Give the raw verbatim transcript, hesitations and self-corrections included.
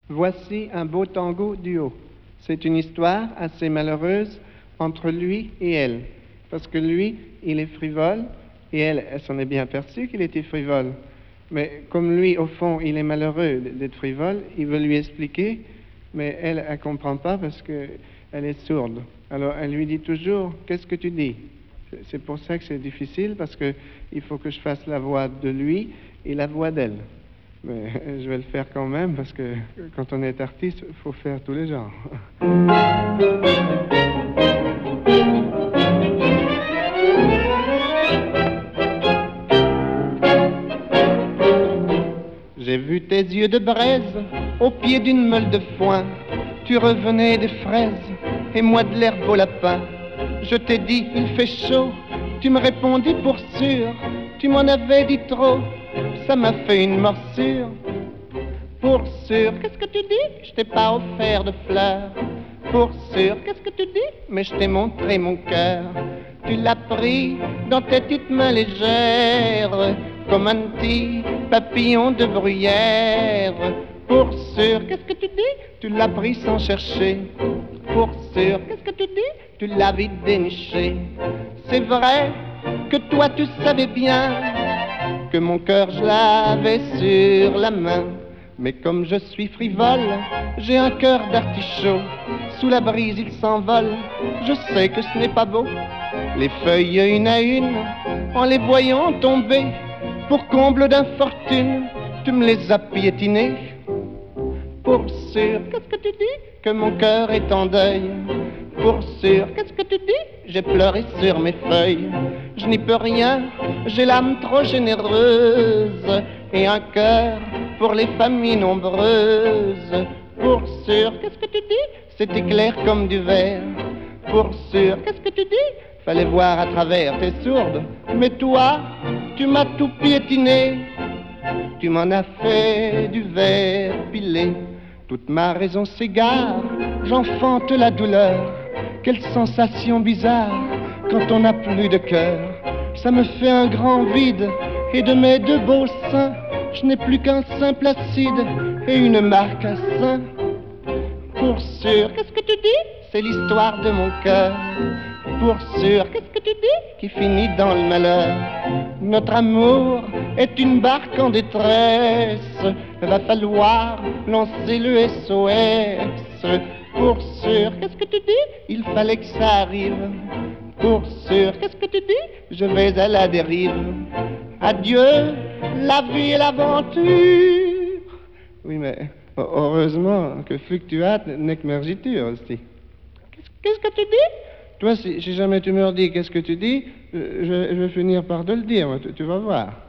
Voici un beau tango duo. C'est une histoire assez malheureuse entre lui et elle. Parce que lui, il est frivole, et elle, elle s'en est bien aperçue qu'il était frivole. Mais comme lui, au fond, il est malheureux d'être frivole, il veut lui expliquer, mais elle, elle ne comprend pas parce qu'elle est sourde. Alors, elle lui dit toujours, qu'est-ce que tu dis? C'est pour ça que c'est difficile, parce qu'il faut que je fasse la voix de lui et la voix d'elle. Mais je vais le faire quand même, parce que quand on est artiste, il faut faire tous les genres. J'ai vu tes yeux de braise au pied d'une meule de foin. Tu revenais des fraises et moi de l'herbe au lapin. Je t'ai dit il fait chaud, tu me répondis pour sûr. Tu m'en avais dit trop, ça m'a fait une morsure. Pour sûr, qu'est-ce que tu dis? Je t'ai pas offert de fleurs. Pour sûr, qu'est-ce que tu dis? Mais je t'ai montré mon cœur. Tu l'as pris dans tes petites mains légères, comme un petit papillon de bruyère. Pour sûr, qu'est-ce que tu dis? Tu l'as pris sans chercher. Pour sûr, qu'est-ce que tu dis? Tu l'as vite déniché. C'est vrai que toi tu savais bien que mon cœur je l'avais sur la main. Mais comme je suis frivole, j'ai un cœur d'artichaut. Sous la brise il s'envole, je sais que ce n'est pas beau. Les feuilles une à une, en les voyant tomber, pour comble d'infortune, tu me les as piétinées. Pour sûr, qu'est-ce que tu dis? Que mon cœur est en deuil. Pour sûr, qu'est-ce que tu dis? J'ai pleuré sur mes feuilles. Je n'y peux rien, j'ai l'âme trop généreuse et un cœur pour les familles nombreuses. Pour sûr, qu'est-ce que tu dis? C'était clair comme du verre. Pour sûr, qu'est-ce que tu dis? Fallait voir à travers, t'es sourde. Mais toi, tu m'as tout piétiné. Tu m'en as fait du verre pilé. Toute ma raison s'égare, j'enfante la douleur. Quelle sensation bizarre quand on n'a plus de cœur. Ça me fait un grand vide, et de mes deux beaux seins, je n'ai plus qu'un sein placide et une marque à sein. Pour sûr, qu'est-ce que tu dis? C'est l'histoire de mon cœur. Pour sûr, qu'est-ce que tu dis? Qui finit dans le malheur. Notre amour est une barque en détresse. Va falloir lancer le S O S. Pour sûr, qu'est-ce que tu dis? Il fallait que ça arrive. Pour sûr, qu'est-ce que tu dis? Je vais à la dérive. Adieu, la vie et l'aventure. Oui, mais heureusement que fluctuate n'est que mergiture aussi. Qu'est-ce que tu dis? Toi, si, si jamais tu me redis qu'est-ce que tu dis, je, je vais finir par te le dire, tu, tu vas voir.